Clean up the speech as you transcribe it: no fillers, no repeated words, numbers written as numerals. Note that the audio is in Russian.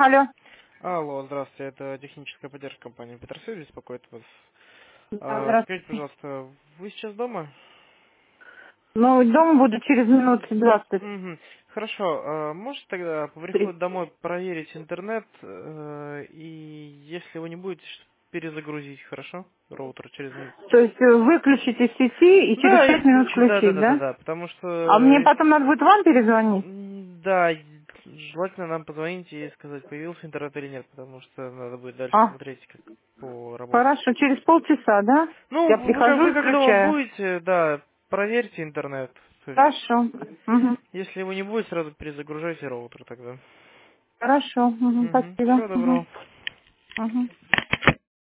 Алло. Алло, здравствуйте, это техническая поддержка компании Петерсиль беспокоит вас. Да, Скажите, здравствуйте. пожалуйста, вы сейчас дома? Ну, дома буду через минут 20. Мгм. Хорошо, можете тогда по приходу 30. домой проверить интернет, и если его не будете, перезагрузить, хорошо? Роутер через минут. То есть выключить из сети и через Да, 5 минут да, да, включить, да, да, да? да, потому А мне что, потом надо будет вам перезвонить? да, желательно нам позвонить и сказать, появился интернет или нет, потому что надо будет дальше А, смотреть, как по работе. хорошо, через полчаса, да? Я Ну, прихожу вы и как дома включаю. будете, да, проверьте интернет. То есть, Хорошо. Мгм. если его не будет, сразу перезагружайте роутер тогда. Хорошо. Мгм. Спасибо. Всего Мгм. доброго. Мгм.